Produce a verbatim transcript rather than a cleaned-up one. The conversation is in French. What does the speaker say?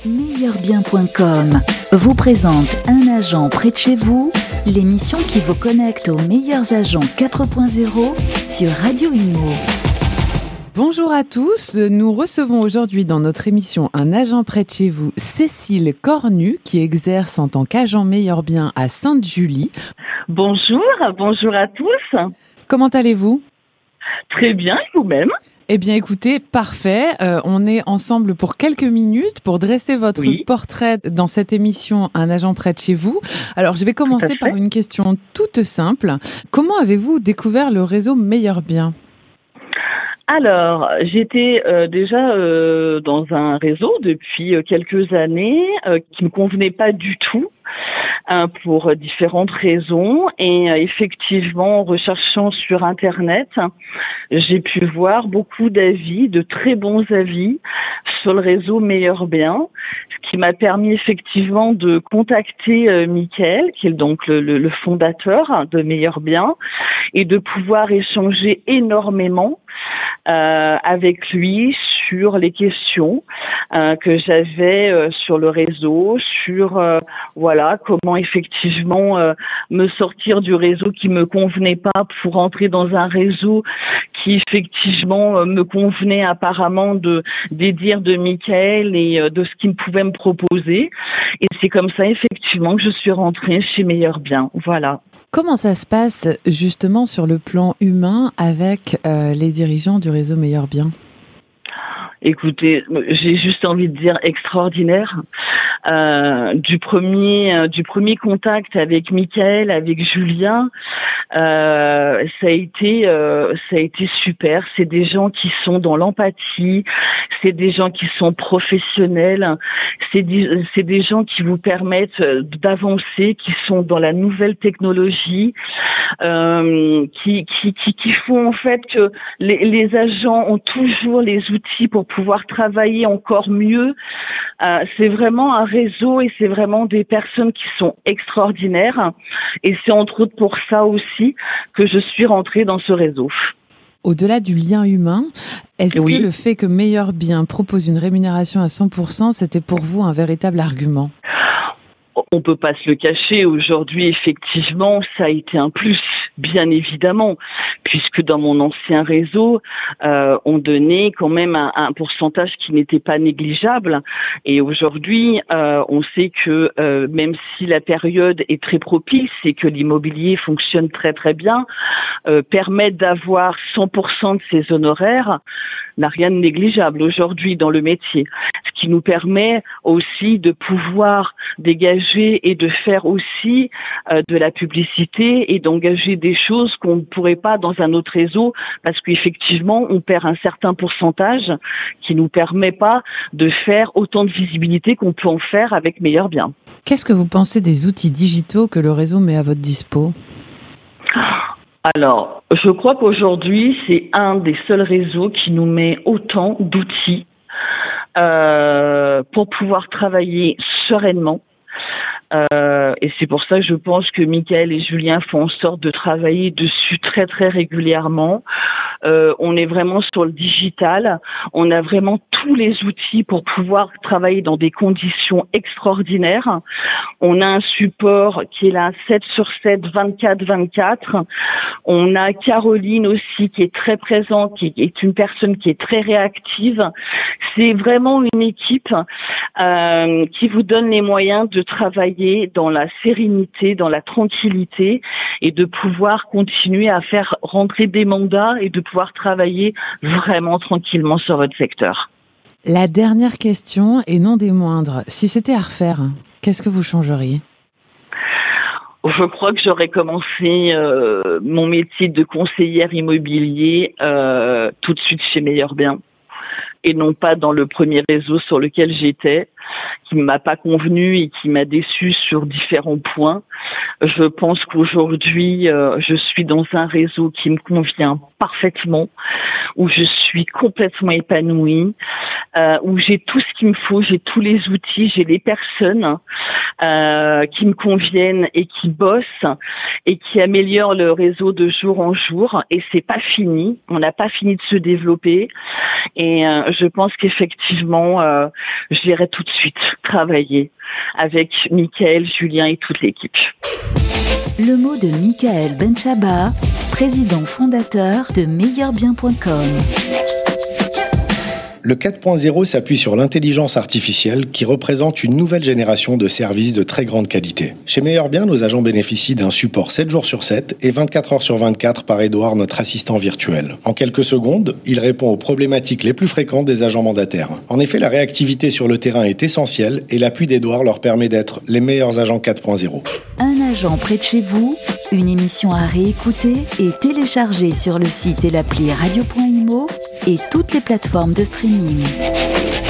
meilleur bien point com vous présente Un agent près de chez vous, l'émission qui vous connecte aux meilleurs agents quatre point zéro sur Radio Imo. Bonjour à tous, nous recevons aujourd'hui dans notre émission Un agent près de chez vous, Cécile Cornu, qui exerce en tant qu'agent meilleur bien à Sainte-Julie. Bonjour, bonjour à tous. Comment allez-vous ? Très bien, et vous-même ? Eh bien écoutez, parfait. Euh, on est ensemble pour quelques minutes pour dresser votre oui. portrait dans cette émission Un agent près de chez vous. Alors je vais commencer par une question toute simple. Comment avez-vous découvert le réseau Meilleur Bien ? Alors, j'étais euh, déjà euh, dans un réseau depuis euh, quelques années euh, qui ne me convenait pas du tout hein, pour différentes raisons. Et euh, effectivement, en recherchant sur Internet, j'ai pu voir beaucoup d'avis, de très bons avis sur le réseau Meilleur Bien, ce qui m'a permis effectivement de contacter euh, Mickaël, qui est donc le, le, le fondateur de Meilleur Bien, et de pouvoir échanger énormément Euh, avec lui sur les questions euh, que j'avais euh, sur le réseau, sur euh, voilà comment effectivement euh, me sortir du réseau qui me convenait pas pour entrer dans un réseau qui effectivement euh, me convenait apparemment de des dires de Mickaël et euh, de ce qu'il pouvait me proposer. Et c'est comme ça effectivement que je suis rentrée chez Meilleur Bien. Voilà. Comment ça se passe justement sur le plan humain avec euh, les dirigeants du réseau Meilleur Bien ? Écoutez, j'ai juste envie de dire extraordinaire. Euh, du premier, euh, du premier contact avec Mickaël, avec Julien, euh, ça a été, euh, ça a été super. C'est des gens qui sont dans l'empathie, c'est des gens qui sont professionnels, c'est des, c'est des gens qui vous permettent d'avancer, qui sont dans la nouvelle technologie, euh, qui, qui, qui, qui font en fait que les, les agents ont toujours les outils pour pouvoir travailler encore mieux. Euh, c'est vraiment un réseau et c'est vraiment des personnes qui sont extraordinaires. Et c'est entre autres pour ça aussi que je suis rentrée dans ce réseau. Au-delà du lien humain, est-ce oui. que le fait que Meilleur Bien propose une rémunération à cent pour cent, c'était pour vous un véritable argument ? On peut pas se le cacher. Aujourd'hui, effectivement, ça a été un plus, bien évidemment, puisque dans mon ancien réseau, euh, on donnait quand même un, un pourcentage qui n'était pas négligeable. Et aujourd'hui, euh, on sait que euh, même si la période est très propice et que l'immobilier fonctionne très très bien, euh, permettre d'avoir cent pour cent de ses honoraires n'a rien de négligeable aujourd'hui dans le métier. Ce qui nous permet aussi de pouvoir dégager et de faire aussi euh, de la publicité et d'engager des choses qu'on ne pourrait pas dans un autre réseau parce qu'effectivement, on perd un certain pourcentage qui nous permet pas de faire autant de visibilité qu'on peut en faire avec Meilleur Bien. Qu'est-ce que vous pensez des outils digitaux que le réseau met à votre dispo ? Alors, je crois qu'aujourd'hui, c'est un des seuls réseaux qui nous met autant d'outils euh, pour pouvoir travailler sereinement. Euh, et c'est pour ça que je pense que Mickaël et Julien font en sorte de travailler dessus très très régulièrement. Euh, on est vraiment sur le digital. On a vraiment tous les outils pour pouvoir travailler dans des conditions extraordinaires. On a un support qui est là sept sur sept, vingt-quatre vingt-quatre. On a Caroline aussi qui est très présente, qui est une personne qui est très réactive. C'est vraiment une équipe euh, qui vous donne les moyens de travailler dans la sérénité, dans la tranquillité et de pouvoir continuer à faire rentrer des mandats et de pouvoir travailler vraiment tranquillement sur votre secteur. La dernière question, et non des moindres, si c'était à refaire, qu'est-ce que vous changeriez ? Je crois que j'aurais commencé euh, mon métier de conseillère immobilier euh, tout de suite chez Meilleur Bien et non pas dans le premier réseau sur lequel j'étais, qui ne m'a pas convenu et qui m'a déçu sur différents points. Je pense qu'aujourd'hui, euh, je suis dans un réseau qui me convient parfaitement, où je suis complètement épanouie, euh, où j'ai tout ce qu'il me faut, j'ai tous les outils, j'ai les personnes euh, qui me conviennent et qui bossent et qui améliorent le réseau de jour en jour. Et c'est pas fini, on n'a pas fini de se développer. Et euh, je pense qu'effectivement, euh, j'irai tout de suite travailler avec Michael, Julien et toute l'équipe. Le mot de Michael Benchaba, président fondateur de meilleur bien point com. Le quatre point zéro s'appuie sur l'intelligence artificielle qui représente une nouvelle génération de services de très grande qualité. Chez Meilleur Bien, nos agents bénéficient d'un support sept jours sur sept et vingt-quatre heures sur vingt-quatre par Édouard, notre assistant virtuel. En quelques secondes, il répond aux problématiques les plus fréquentes des agents mandataires. En effet, la réactivité sur le terrain est essentielle et l'appui d'Édouard leur permet d'être les meilleurs agents quatre point zéro. Un agent près de chez vous, une émission à réécouter et télécharger sur le site et l'appli radio point imo et toutes les plateformes de streaming.